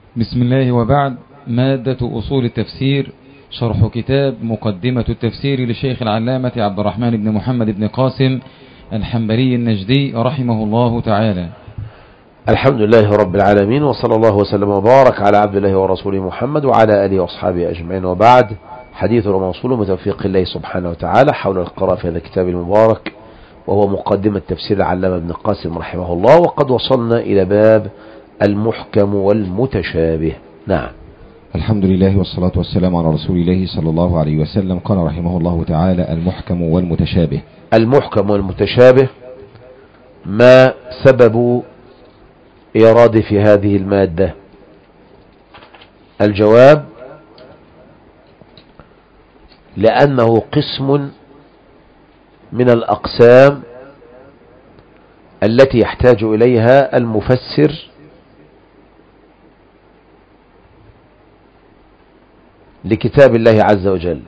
بسم الله وبعد. مادة أصول التفسير، شرح كتاب مقدمة التفسير لشيخ العلامة عبد الرحمن بن محمد بن قاسم الحنبلي النجدي رحمه الله تعالى. الحمد لله رب العالمين، وصلى الله وسلم وبارك على عبد الله ورسوله محمد وعلى آله وأصحابه أجمعين، وبعد. حديث موصول بتوفيق الله سبحانه وتعالى حول القراءة في هذا الكتاب المبارك، وهو مقدمة تفسير العلامة ابن قاسم رحمه الله. وقد وصلنا إلى باب المحكم والمتشابه. نعم. الحمد لله والصلاة والسلام على رسول الله صلى الله عليه وسلم. قال رحمه الله تعالى: المحكم والمتشابه. المحكم والمتشابه، ما سبب إيراد في هذه المادة؟ الجواب: لأنه قسم من الأقسام التي يحتاج إليها المفسر لكتاب الله عز وجل،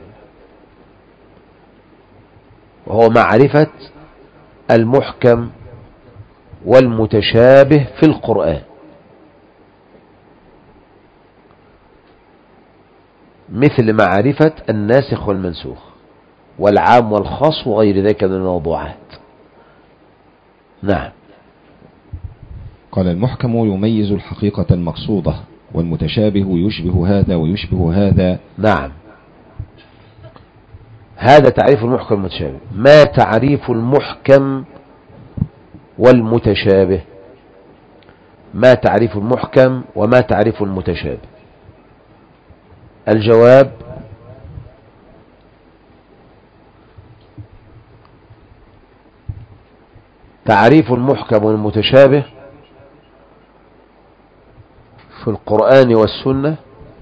وهو معرفة المحكم والمتشابه في القرآن، مثل معرفة الناسخ والمنسوخ والعام والخاص وغير ذلك من الموضوعات. نعم. قال: المحكم يميز الحقيقة المقصودة، والمتشابه يشبه هذا ويشبه هذا. نعم، هذا تعريف المحكم والمتشابه. ما تعريف المحكم والمتشابه؟ ما تعريف المحكم وما تعريف المتشابه؟ الجواب: تعريف المحكم والمتشابه في القرآن والسنة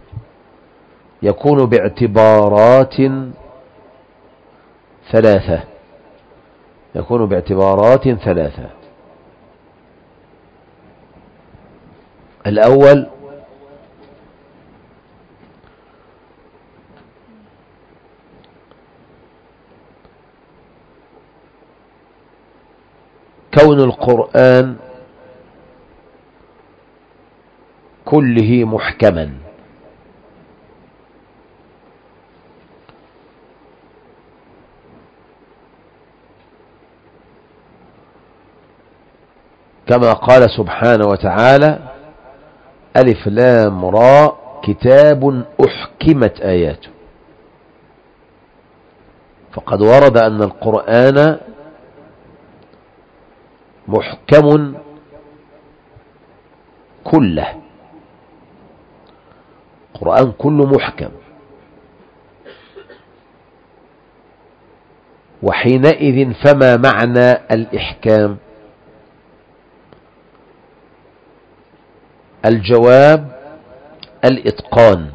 يكون باعتبارات ثلاثة. الأول: كون القرآن كله محكما، كما قال سبحانه وتعالى: ألف لام را كتاب أحكمت آياته. فقد ورد أن القرآن محكم كله، القرآن كله محكم. وحينئذ فما معنى الإحكام؟ الجواب: الإتقان.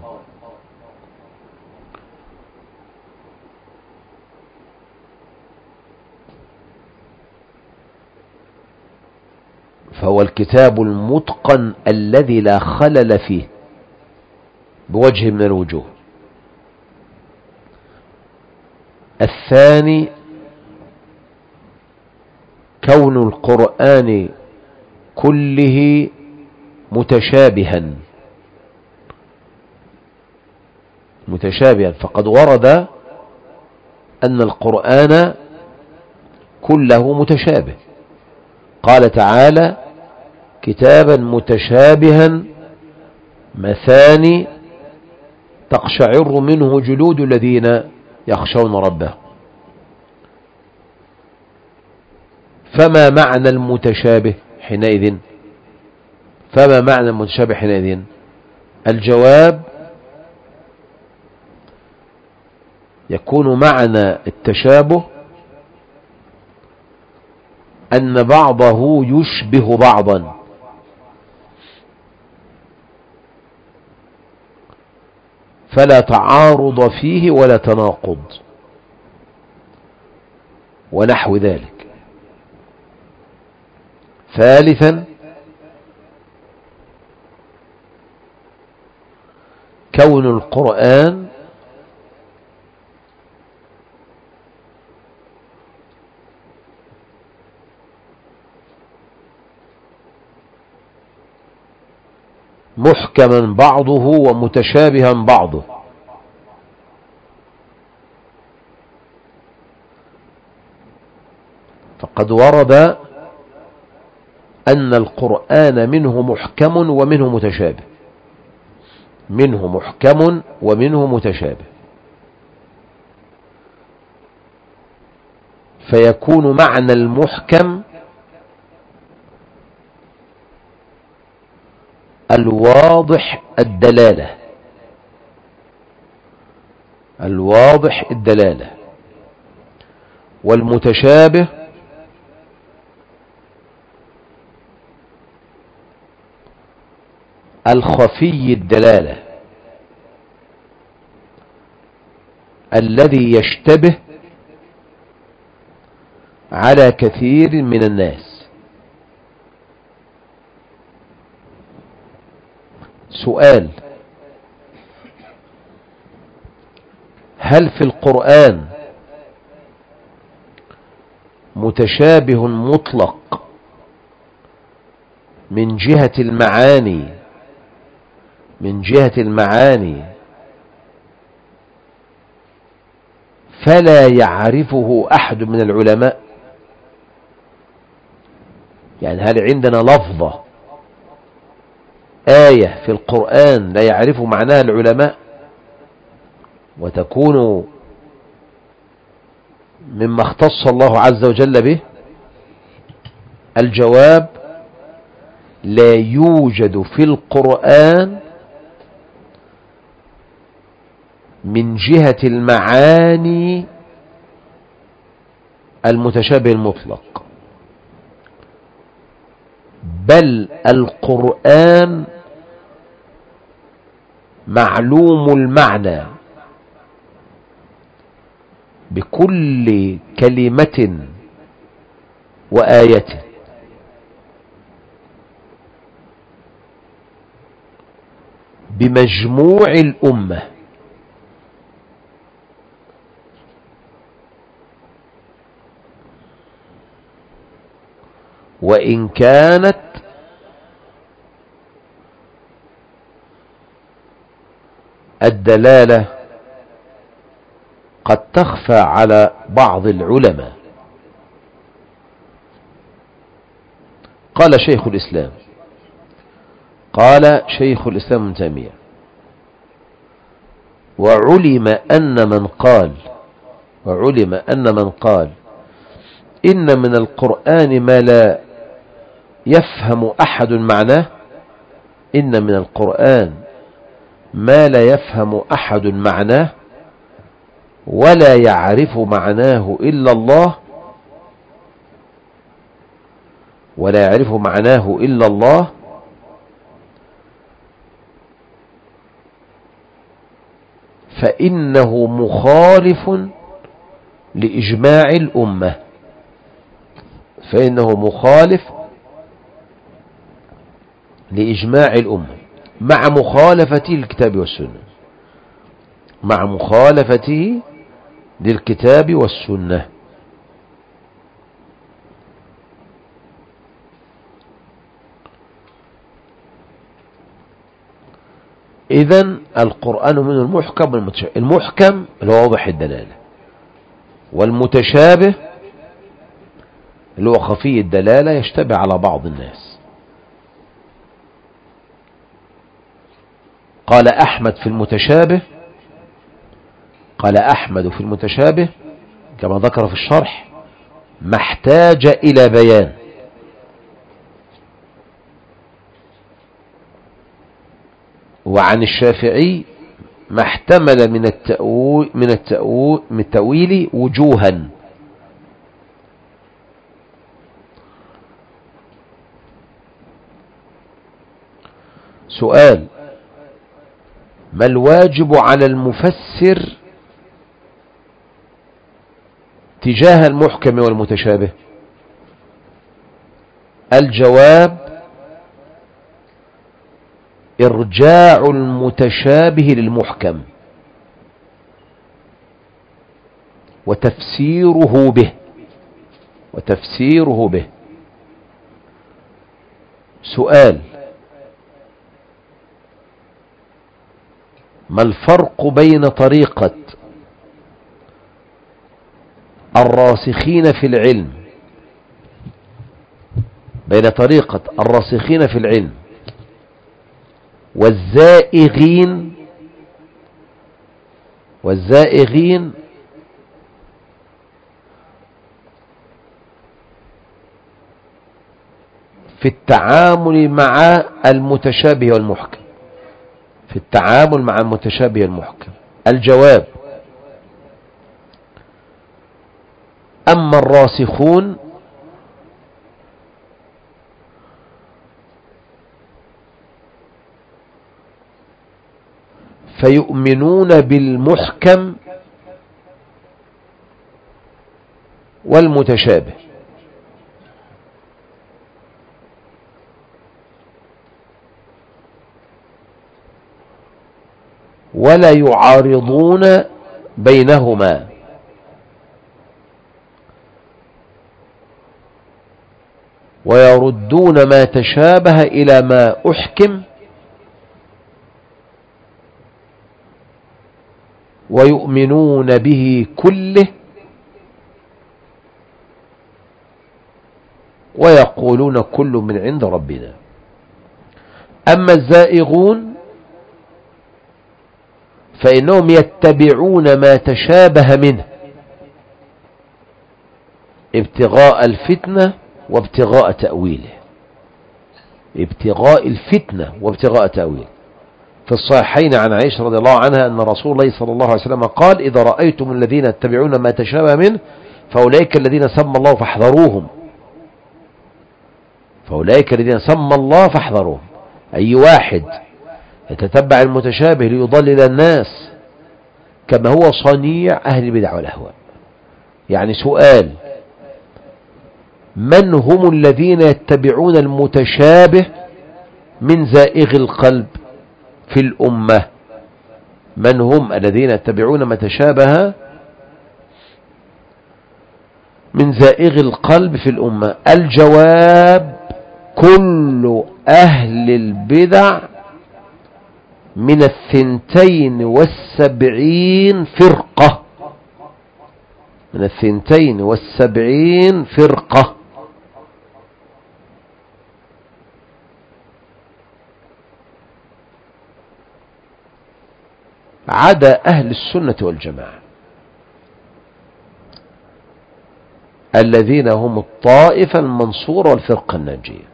فهو الكتاب المتقن الذي لا خلل فيه بوجه من الوجوه. الثاني: كون القرآن كله متشابها، فقد ورد أن القرآن كله متشابه. قال تعالى: كتابا متشابها مثاني تقشعر منه جلود الذين يخشون ربهم. فما معنى المتشابه حينئذ؟ الجواب: يكون معنى التشابه أن بعضه يشبه بعضا، فلا تعارض فيه ولا تناقض ونحو ذلك. ثالثا: كون القرآن محكم محكما بعضه ومتشابها بعضه. فقد ورد أن القرآن منه محكم ومنه متشابه، منه محكم ومنه متشابه، فيكون معنى المحكم الواضح الدلالة، الواضح الدلالة، والمتشابه الخفي الدلالة الذي يشتبه على كثير من الناس. سؤال: هل في القرآن متشابه مطلق من جهة المعاني، من جهة المعاني فلا يعرفه أحد من العلماء؟ يعني هل عندنا لفظة آية في القرآن لا يعرف معناها العلماء وتكون مما اختص الله عز وجل به؟ الجواب: لا يوجد في القرآن من جهة المعاني المتشابه المطلق، بل القرآن معلوم المعنى بكل كلمة وآية، بمجموع الأمة، وإن كانت الدلالة قد تخفى على بعض العلماء. قال شيخ الإسلام ابن تيمية: وعلم أن من قال إن من القرآن ما لا يفهم أحد معناه، إن من القرآن ما لا يفهم أحد معناه ولا يعرف معناه إلا الله، ولا يعرف معناه إلا الله، فإنه مخالف لإجماع الأمة، فإنه مخالف لإجماع الأمة، مع مخالفته للكتاب والسنة، مع مخالفته للكتاب والسنة. إذن القرآن من المحكم والمتشابه. المحكم اللي هو واضح الدلالة، والمتشابه اللي هو خفي الدلالة يشتبه على بعض الناس. قال أحمد في المتشابه كما ذكر في الشرح: ما احتاج إلى بيان. وعن الشافعي: ما احتمل من التأويل وجوها. سؤال: ما الواجب على المفسر تجاه المحكم والمتشابه؟ الجواب: إرجاع المتشابه للمحكم وتفسيره به. سؤال: ما الفرق بين طريقة الراسخين في العلم والزائغين في التعامل مع المتشابه والمحكم؟ الجواب: أما الراسخون فيؤمنون بالمحكم والمتشابه، ولا يعارضون بينهما، ويردون ما تشابه إلى ما أحكم، ويؤمنون به كله، ويقولون كل من عند ربنا. أما الزائغون فإنهم يتبعون ما تشابه منه ابتغاء الفتنة وابتغاء تأويله. في الصحيحين عن عائشة رضي الله عنها أن رسول الله صلى الله عليه وسلم قال: إذا رأيتم الذين يتبعون ما تشابه منه فأولئك الذين سمى الله فاحذروهم. أي واحد يتتبع المتشابه ليضلل الناس كما هو صنيع أهل البدع والأهواء. يعني سؤال: من هم الذين يتبعون المتشابه من زائغ القلب في الأمة؟ من هم الذين يتبعون ما تشابه من زائغ القلب في الأمة؟ الجواب: كل أهل البدع من 72 فرقة. عدا أهل السنة والجماعة الذين هم الطائفة المنصورة والفرقة الناجية.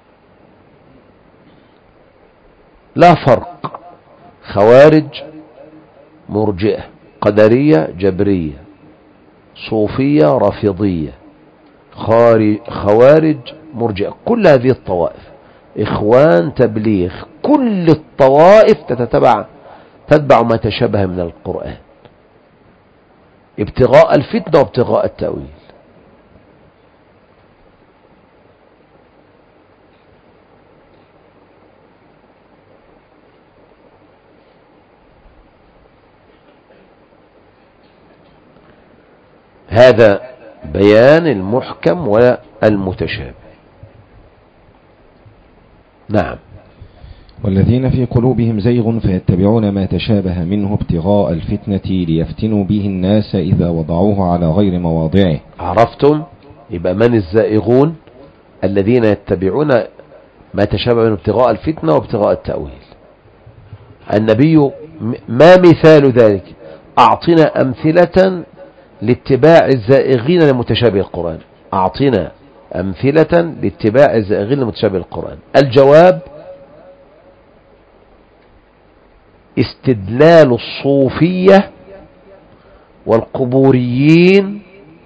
لا فرق: خوارج، مرجئة، قدرية، جبرية، صوفية، رافضية، خوارج، مرجئة، كل هذه الطوائف، إخوان، تبليغ، كل الطوائف تتبع ما تشابه من القرآن ابتغاء الفتنة وابتغاء التأويل. هذا بيان المحكم والمتشابه. نعم. والذين في قلوبهم زيغ فيتبعون ما تشابه منه ابتغاء الفتنة ليفتنوا به الناس إذا وضعوه على غير مواضعه. عرفتم؟ يبقى من الزائغون؟ الذين يتبعون ما تشابه منه ابتغاء الفتنة وابتغاء التأويل. النبي ما مثال ذلك؟ أعطنا أمثلة لاتباع الزائغين لمتشابه القرآن. أعطنا أمثلة لاتباع الزائغين لمتشابه القرآن. الجواب: استدلال الصوفية والقبوريين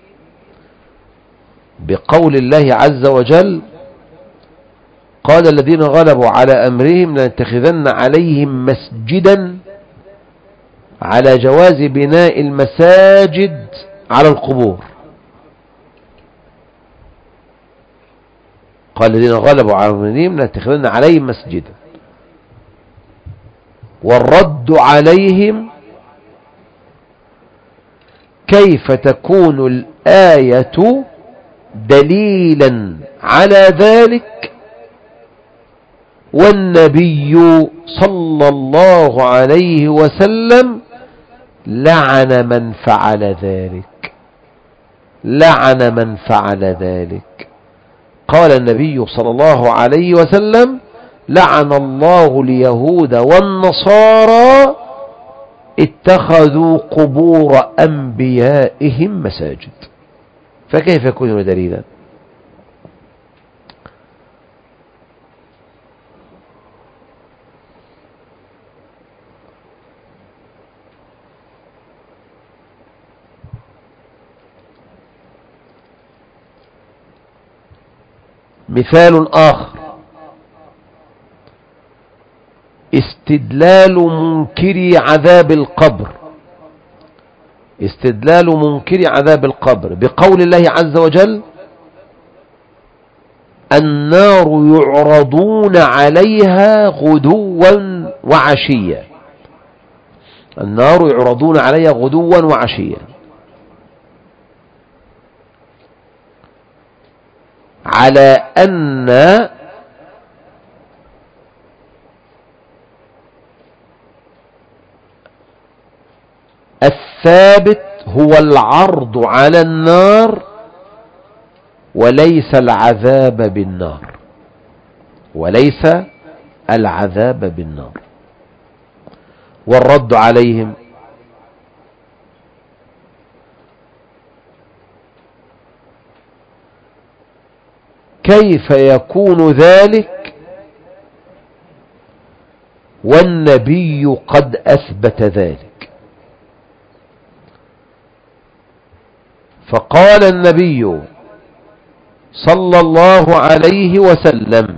بقول الله عز وجل: قال الذين غلبوا على أمرهم لنتخذن عليهم مسجدا، على جواز بناء المساجد على القبور. قال الذين غلبوا على أمرهم لنتخذن عليهم مسجدا. والرد عليهم: كيف تكون الآية دليلا على ذلك والنبي صلى الله عليه وسلم لعن من فعل ذلك. لعن من فعل ذلك. قال النبي صلى الله عليه وسلم: لعن الله اليهود والنصارى اتخذوا قبور أنبيائهم مساجد. فكيف يكون دليلا؟ مثال آخر: استدلال منكر عذاب القبر. استدلال منكر عذاب القبر بقول الله عز وجل: النار يعرضون عليها غدوا وعشيا. النار يعرضون عليها غدوا وعشيا، على أن الثابت هو العرض على النار وليس العذاب بالنار. وليس العذاب بالنار. والرد عليهم: كيف يكون ذلك والنبي قد أثبت ذلك؟ فقال النبي صلى الله عليه وسلم: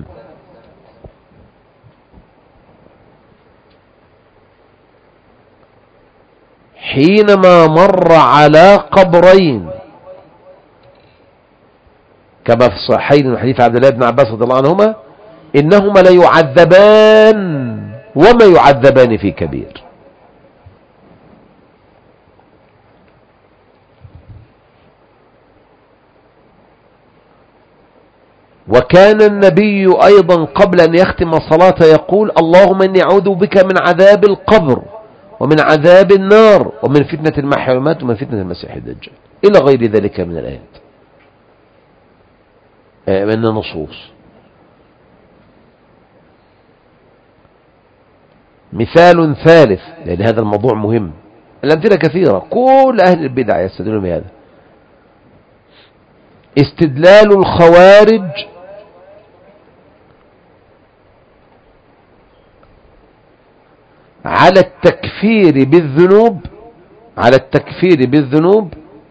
حينما مر على قبرين كما في الصحيحين من حديث عبد الله بن عباس رضي الله عنهما: إنهما ليعذبان وما يعذبان في كبير. وكان النبي أيضا قبل أن يختم الصلاة يقول: اللهم إني أعوذ بك من عذاب القبر ومن عذاب النار ومن فتنة المحيا والممات ومن فتنة المسيح الدجال، إلى غير ذلك من الآيات من النصوص. مثال ثالث، لأن هذا الموضوع مهم، الأمثلة كثيرة، كل أهل البدع يستدلون بهذا. استدلال الخوارج على التكفير بالذنوب، على التكفير بالذنوب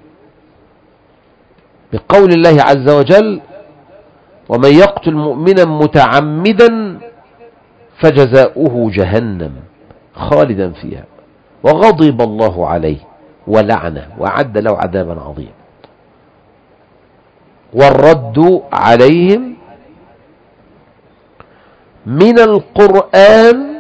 بقول الله عز وجل: ومن يقتل مؤمنا متعمدا فجزاؤه جهنم خالدا فيها وغضب الله عليه ولعنه وأعد له عذابا عظيما. والرد عليهم: من القرآن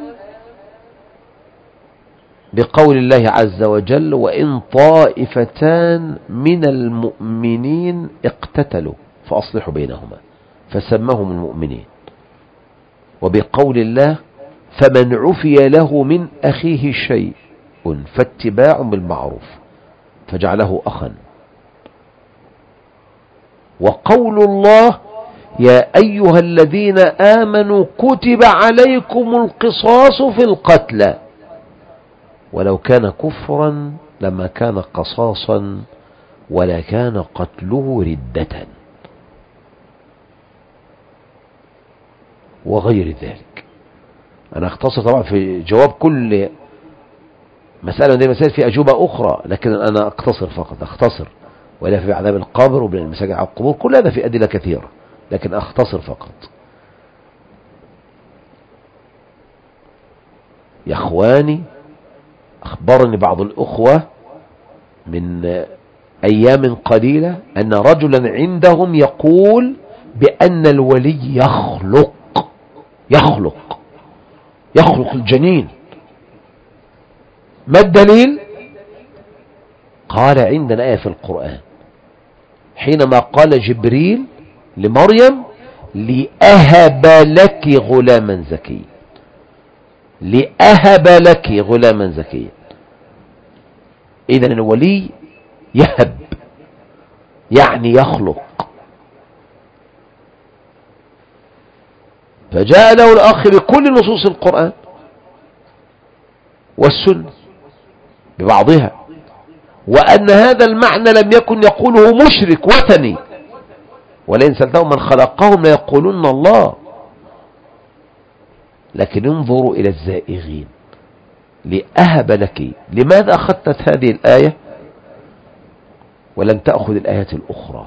بقول الله عز وجل: وإن طائفتان من المؤمنين اقتتلوا فأصلحوا بينهما، فسمهم المؤمنين. وبقول الله: فمن عفي له من أخيه شيء فاتباع بالمعروف فجعله أخا. وقول الله: يا أيها الذين آمنوا كتب عليكم القصاص في القتلى ولو كان كفرا لما كان قصاصا ولا كان قتله ردة، وغير ذلك. أنا أختصر طبعا في جواب كل مسألة من هذه المسائل في أجوبة أخرى، لكن أنا أختصر فقط، أختصر. ولا في عذاب القبر وبين المساجد على القبور، كل هذا في أدلة كثيرة، لكن أختصر فقط. يا أخواني، أخبرني بعض الأخوة من أيام قليلة أن رجلا عندهم يقول بأن الولي يخلق الجنين. ما الدليل؟ قال: عندنا آية في القرآن حينما قال جبريل لمريم: لأهب لك غلاما زكيا، لأهب لك غلاما زكيا. إذن الولي يهب يعني يخلق. فجاء له الأخ بكل نصوص القرآن والسنة ببعضها، وأن هذا المعنى لم يكن يقوله مشرك وثني، ولئن سألتهم من خلقهم ليقولن الله. لكن انظروا إلى الزائغين، لأهب لك. لماذا أخذت هذه الآية ولم تأخذ الآيات الأخرى؟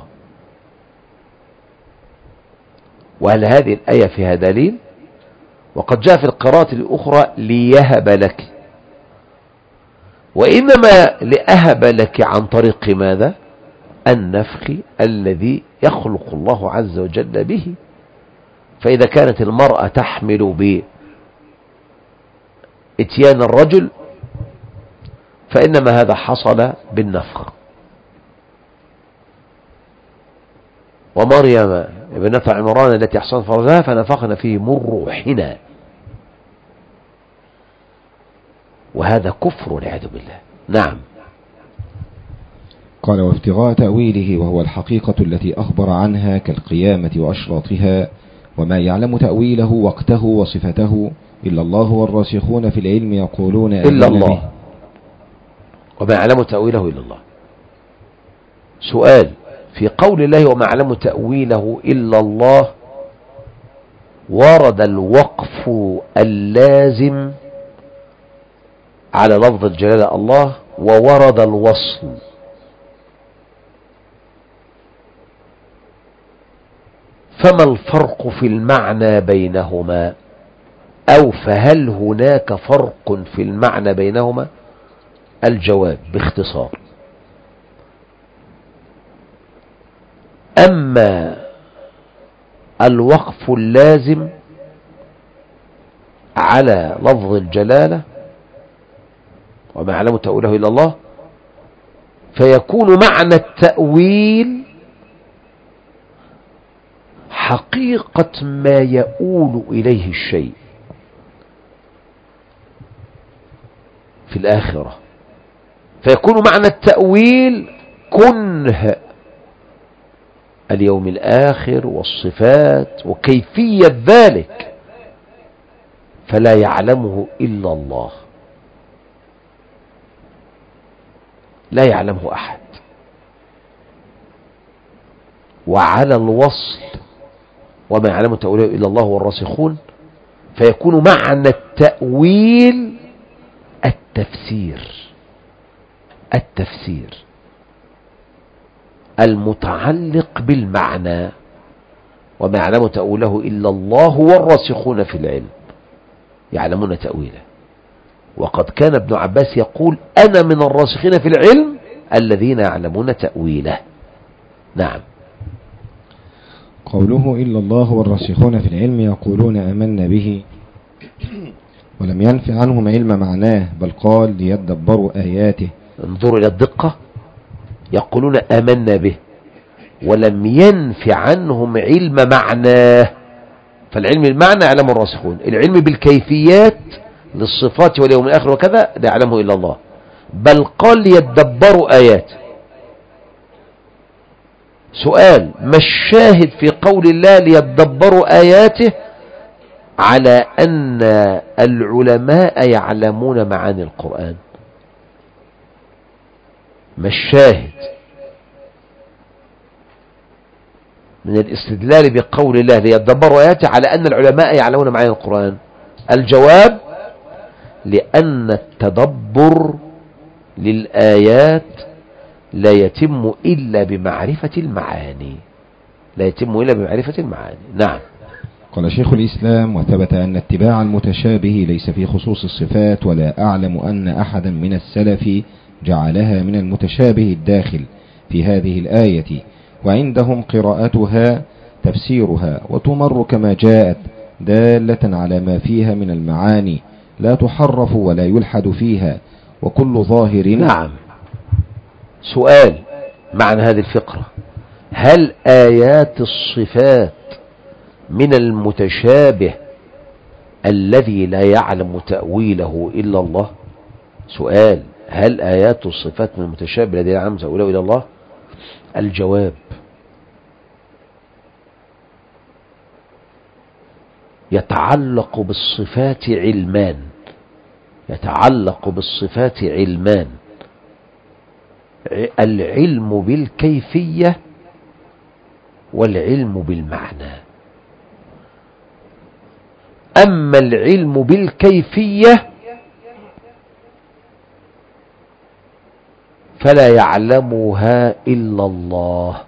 وهل هذه الآية فيها دليل؟ وقد جاء في القراءة الأخرى ليهب لك، وإنما لأهب لك عن طريق ماذا؟ النفخ الذي يخلق الله عز وجل به. فإذا كانت المرأة تحمل بإتيان الرجل فإنما هذا حصل بالنفخ. ومريم ابنة عمران التي أحصنت فرجها فنفخنا فيه من روحنا، وهذا كفر والعياذ بالله. نعم. قال وابتغاء تأويله وهو الحقيقة التي أخبر عنها كالقيامة وأشراطها، وما يعلم تأويله وقته وصفته إلا الله والراسخون في العلم يقولون إلا الله، وما يعلم تأويله إلا الله. سؤال: في قول الله وما يعلم تأويله إلا الله ورد الوقف اللازم على لفظ الجلالة الله، وورد الوصل. فما الفرق في المعنى بينهما؟ أو فهل هناك فرق في المعنى بينهما؟ الجواب باختصار: أما الوقف اللازم على لفظ الجلالة وما يعلم تأويله إلا الله، فيكون معنى التأويل حقيقة ما يؤول إليه الشيء في الآخرة، فيكون معنى التأويل كنه اليوم الآخر والصفات وكيفية ذلك، فلا يعلمه إلا الله، لا يعلمه أحد. وعلى الوصل وما يعلم تأويله إلا الله والراسخون، فيكون معنى التأويل التفسير المتعلق بالمعنى، وما يعلم تأويله إلا الله والراسخون في العلم يعلمون تأويله. وقد كان ابن عباس يقول: أنا من الراسخين في العلم الذين يعلمون تأويله. نعم. قوله إلا الله والراسخون في العلم يقولون آمنا به، ولم ينف عنهم علم معناه، بل قال ليدبروا آياته. انظروا إلى الدقة، يقولون آمنا به ولم ينف عنهم علم معناه. فالعلم المعنى يعلمه الراسخون، العلم بالكيفيات للصفات واليوم الآخر وكذا لا يعلمه إلا الله، بل قال ليدبروا آيات. سؤال: ما الشاهد في قول الله ليدبروا آياته على أن العلماء يعلمون معاني القرآن؟ ما الشاهد من الاستدلال بقول الله ليدبروا آياته على أن العلماء يعلمون معاني القرآن؟ الجواب: لأن التدبر للآيات لا يتم إلا بمعرفة المعاني، نعم. قال شيخ الإسلام: وثبت أن اتباع المتشابه ليس في خصوص الصفات، ولا أعلم أن أحدا من السلف جعلها من المتشابه الداخل في هذه الآية، وعندهم قراءتها تفسيرها وتمر كما جاءت دالة على ما فيها من المعاني، لا تحرف ولا يلحد فيها، وكل ظاهر. نعم. سؤال معنى هذه الفقرة: هل آيات الصفات من المتشابه الذي لا يعلم تأويله إلا الله؟ سؤال: هل آيات الصفات من المتشابه الذي لا يعلم تأويله إلا الله؟ الجواب: يتعلق بالصفات علمان، يتعلق بالصفات علمان: العلم بالكيفية والعلم بالمعنى. أما العلم بالكيفية فلا يعلمها إلا الله،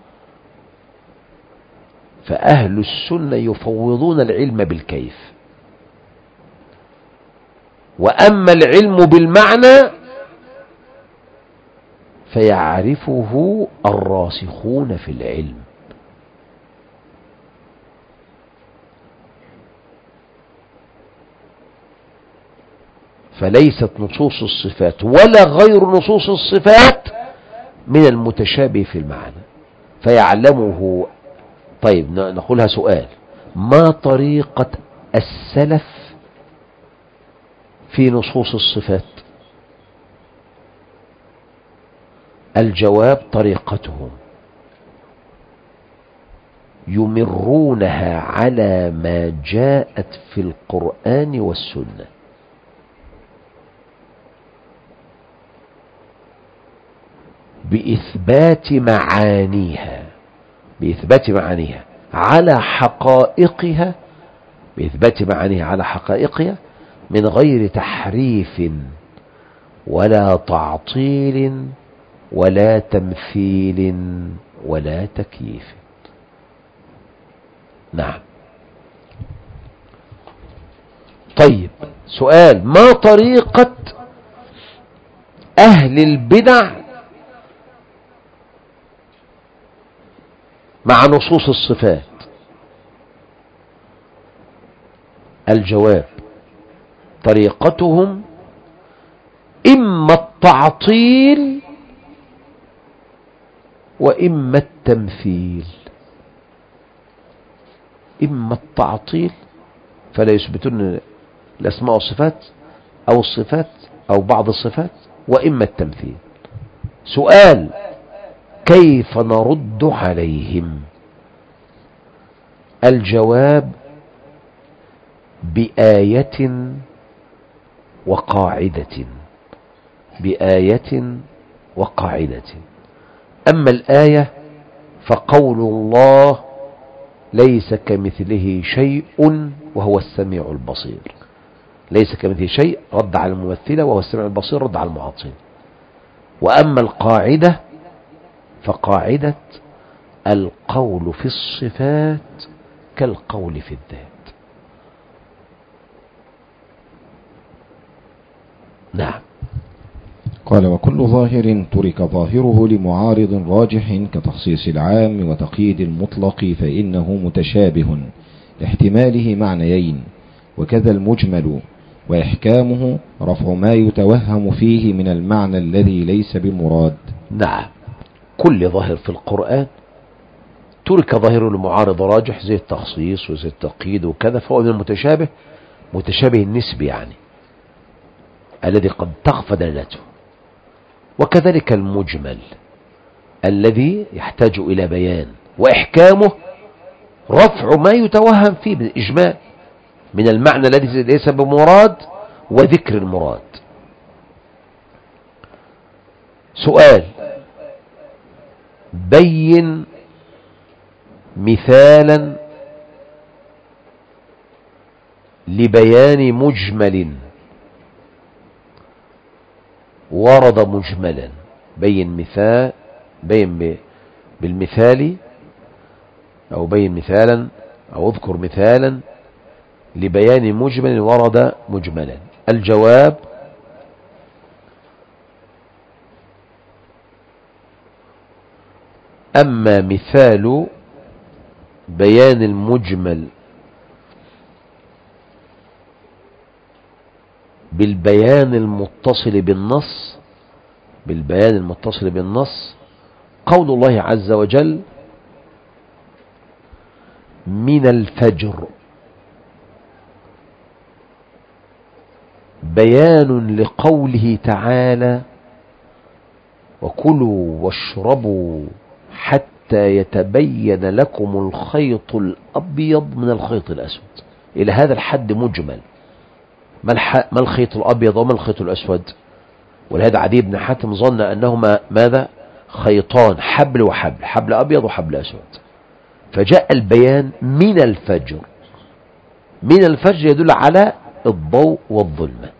فأهل السنة يفوضون العلم بالكيف. وأما العلم بالمعنى فيعرفه الراسخون في العلم. فليست نصوص الصفات ولا غير نصوص الصفات من المتشابه في المعنى فيعلمه. طيب نقولها سؤال: ما طريقة السلف في نصوص الصفات؟ الجواب: طريقتهم يمرونها على ما جاءت في القرآن والسنة، بإثبات معانيها، بإثبات معانيها على حقائقها، بإثبات معانيها على حقائقها من غير تحريف ولا تعطيل ولا تمثيل ولا تكييف. نعم. طيب سؤال: ما طريقة أهل البدع مع نصوص الصفات؟ الجواب: طريقتهم إما التعطيل وإما التمثيل. إما التعطيل فلا يثبتون الأسماء والصفات أو الصفات أو بعض الصفات، وإما التمثيل. سؤال: كيف نرد عليهم؟ الجواب: بآية وقاعدة، بآية وقاعدة. أما الآية فقول الله: ليس كمثله شيء وهو السميع البصير. ليس كمثله شيء رد على الممثلة، وهو السميع البصير رد على المعطل. وأما القاعدة فقاعدة: القول في الصفات كالقول في الذات. نعم. قال: وكل ظاهر ترك ظاهره لمعارض راجح كتخصيص العام وتقييد المطلق فإنه متشابه لاحتماله معنيين، وكذا المجمل، وإحكامه رفع ما يتوهم فيه من المعنى الذي ليس بمراد. نعم. كل ظاهر في القرآن ترك ظاهره لمعارض راجح زي التخصيص وزي التقييد وكذا، فهو من المتشابه، متشابه النسبي يعني الذي قد تخفى دلالته. وكذلك المجمل الذي يحتاج إلى بيان، وإحكامه رفع ما يتوهم فيه بالإجمال من المعنى الذي ليس بمراد وذكر المراد. سؤال: بين مثالا لبيان مجمل ورد مجملا. بين مثال، بين بالمثال، أو بين مثالا، أو اذكر مثالا لبيان مجمل ورد مجملا. الجواب: أما مثال بيان المجمل بالبيان المتصل بالنص، بالبيان المتصل بالنص قول الله عز وجل: من الفجر بيان لقوله تعالى وكلوا واشربوا حتى يتبين لكم الخيط الأبيض من الخيط الأسود. إلى هذا الحد مجمل. ما الخيط الأبيض وما الخيط الأسود؟ ولهذا عدي بن حاتم ظن أنهما ماذا؟ خيطان، حبل وحبل، حبل أبيض وحبل أسود. فجاء البيان من الفجر. من الفجر يدل على الضوء والظلمة.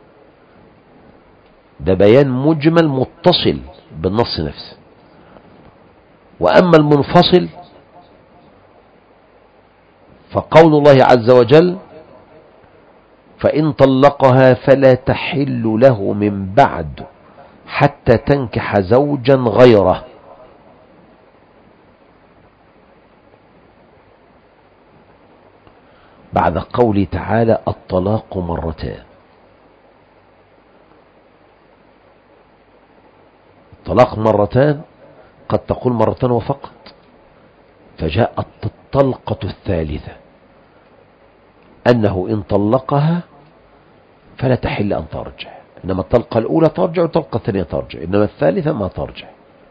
ده بيان مجمل متصل بالنص نفسه. وأما المنفصل فقول الله عز وجل فإن طلقها فلا تحل له من بعد حتى تنكح زوجا غيره. بعد قوله تعالى الطلاق مرتان. الطلاق مرتان قد تقول مرتان وفقط، فجاءت الطلقة الثالثة أنه إن طلقها فلا تحل أن ترجع، إنما الطلقة الأولى ترجع والطلقة الثانية ترجع، إنما الثالثة ما ترجع.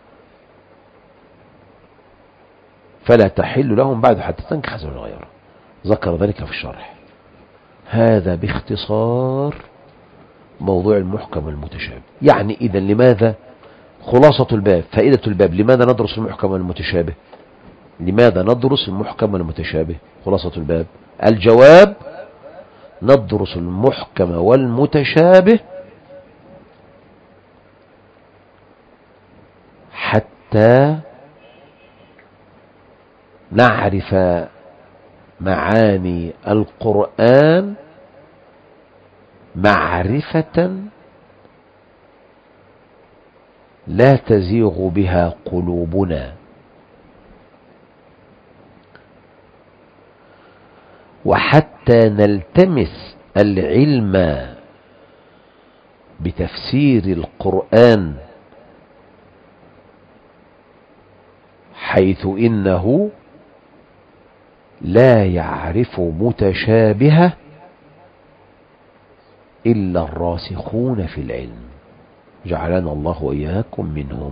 فلا تحل لهم بعد حتى تنكح زوجا غيره. ذكر ذلك في الشرح. هذا باختصار موضوع المحكم والمتشابه. يعني إذن لماذا خلاصة الباب، فائدة الباب، لماذا ندرس المحكم والمتشابه؟ لماذا ندرس المحكم والمتشابه؟ خلاصة الباب الجواب ندرس المحكم والمتشابه حتى نعرف معاني القرآن معرفة لا تزيغ بها قلوبنا، وحتى نلتمس العلم بتفسير القرآن، حيث إنه لا يعرف متشابهه إلا الراسخون في العلم. جعلنا الله وإياكم منهم.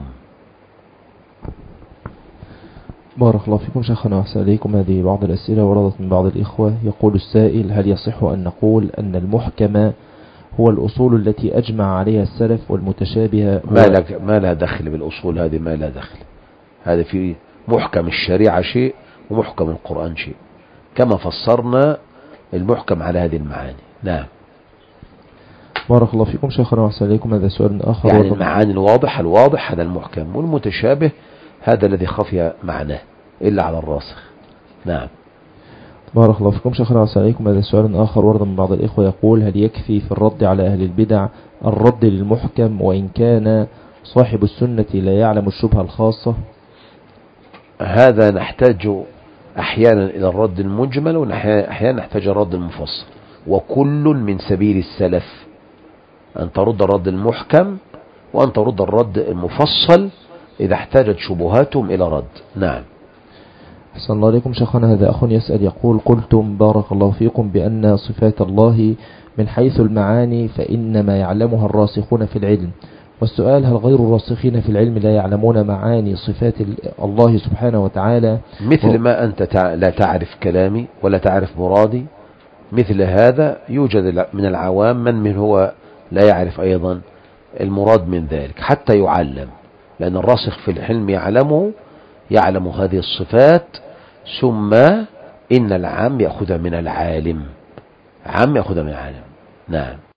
بارك الله فيكم شيخنا وأحسن إليكم. هذه بعض الأسئلة وردت من بعض الإخوة. يقول السائل: هل يصح أن نقول أن المحكم هو الأصول التي أجمع عليها السلف والمتشابه ما لها دخل بالأصول هذه، ما لها دخل. هذا في محكم الشريعة شيء ومحكم القرآن شيء، كما فسرنا المحكم على هذه المعاني. نعم. بارك الله فيكم شيخنا وأحسن إليكم. هذا سؤال آخر. يعني المعاني الواضح هذا المحكم، والمتشابه هذا الذي خفي معناه إلا على الراسخ. نعم. بارك الله فيكم شيخنا وأحسن إليكم. هذا سؤال آخر ورد من بعض الإخوة. يقول: هل يكفي في الرد على أهل البدع الرد للمحكم وإن كان صاحب السنة لا يعلم الشبهة الخاصة؟ هذا نحتاج أحيانا إلى الرد المجمل، وأحيانا نحتاج الرد المفصل، وكل من سبيل السلف أن ترد الرد المحكم وأن ترد الرد المفصل إذا احتاجت شبهاتهم إلى رد. نعم. أحسن الله عليكم شيخنا. هذا أخ يسأل يقول: قلتم بارك الله فيكم بأن صفات الله من حيث المعاني فإنما يعلمها الراسخون في العلم، والسؤال: هل غير الراسخين في العلم لا يعلمون معاني صفات الله سبحانه وتعالى؟ مثل ما أنت لا تعرف كلامي ولا تعرف مرادي، مثل هذا يوجد من العوام من هو لا يعرف أيضا المراد من ذلك حتى يعلم، لأن الراسخ في العلم يعلم هذه الصفات، ثم إن العام يأخذ من العالم. نعم.